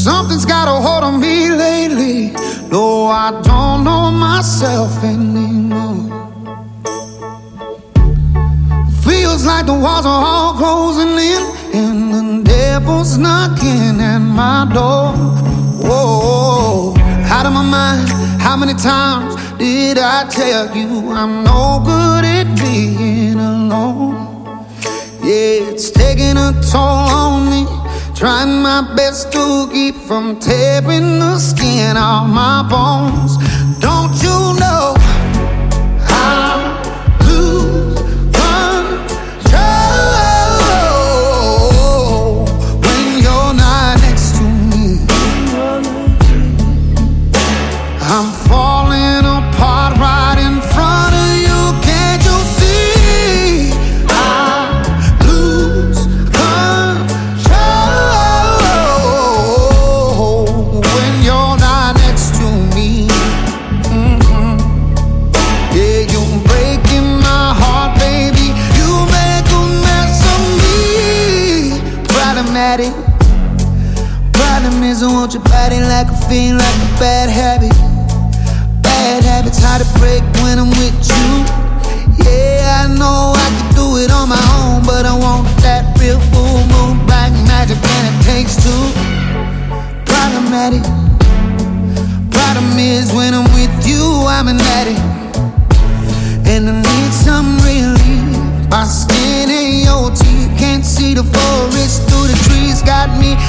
Something's got a hold on me lately. No, I don't know myself anymore. Feels like the walls are all closing in, and the devil's knocking at my door. Whoa, out of my mind. How many times did I tell you I'm no good at being alone? Yeah, it's taking a toll on me, trying my best to keep from tearing the skin off my bones. Don't you know I lose control when you're not next to me? I'm falling apart right in front of you. Can't you see? I lose control when you're not next to me. Yeah, you're breaking my heart, baby. You make a mess of me. Problematic. Problem is I want your body like a fiend, like a bad habit. Bad habits hard to break when I'm with you. Yeah, I know I can do it on my own, but I want that real full moon black magic, and it takes two. Problematic. Problem is when I'm with you, I'm an addict, and I need some relief. My skin and your teeth can't see the forest through the trees. Got me